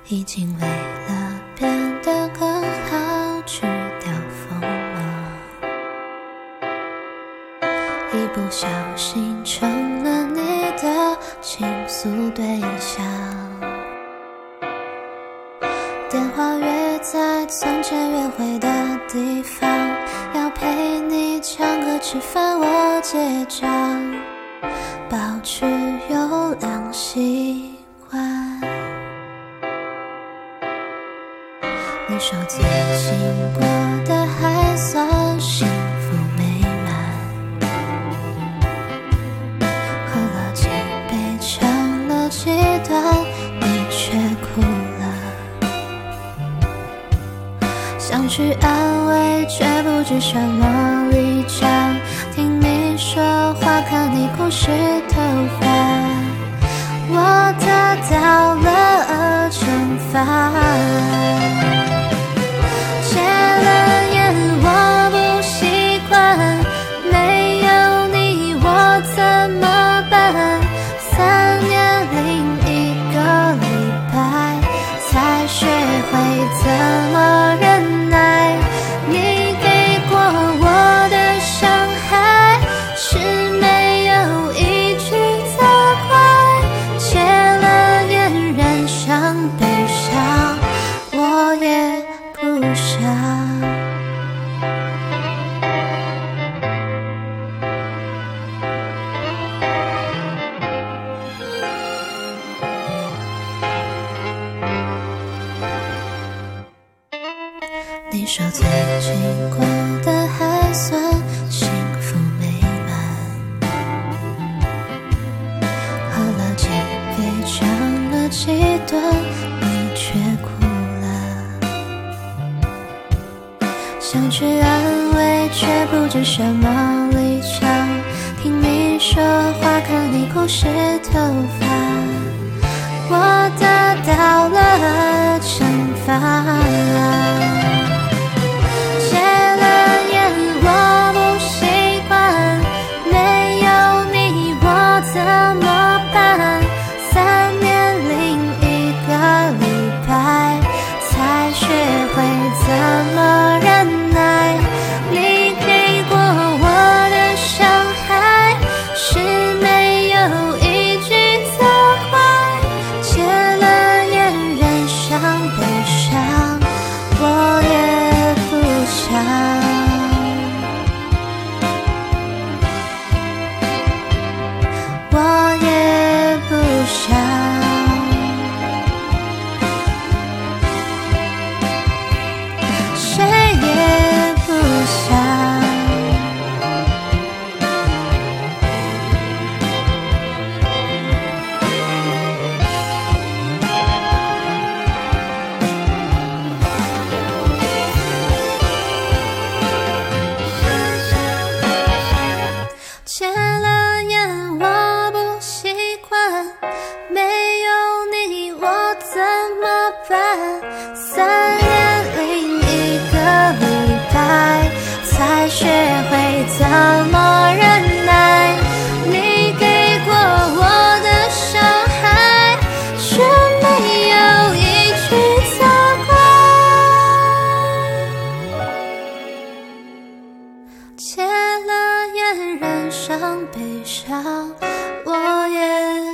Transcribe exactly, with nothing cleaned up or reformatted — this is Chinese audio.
已经为了变得更好去掉锋芒，一不小心成了你的倾诉对象。电话约在从前约会的地方，要陪你唱歌吃饭我结账，保持优良习惯。你说最近过得还算幸福美满，喝了几杯唱了几段，你却哭了。想去安慰却不知什么立场，听你说话看你故事头发，我得到了惩罚。戒了烟我不习惯，没有你我怎么办？三年零一个礼拜才学会怎么忍耐，你给过我的伤害是没有一句责怪。戒了烟染上悲伤，我也不想。你说最近过得还算幸福美满，喝了几杯唱了几段，你却哭了。想去安慰却不知什么立场，听你说话看你故事头发，我得到了惩罚。怎么忍耐？你给过我的伤害是没有一句责怪。戒了烟染上悲伤，我也不想。我也不想。戒了烟我不习惯，没有你我怎么办？三年零一个礼拜才学会怎么忍耐，你给过我的伤害却没有一句责怪。戒了烟染上悲伤，我也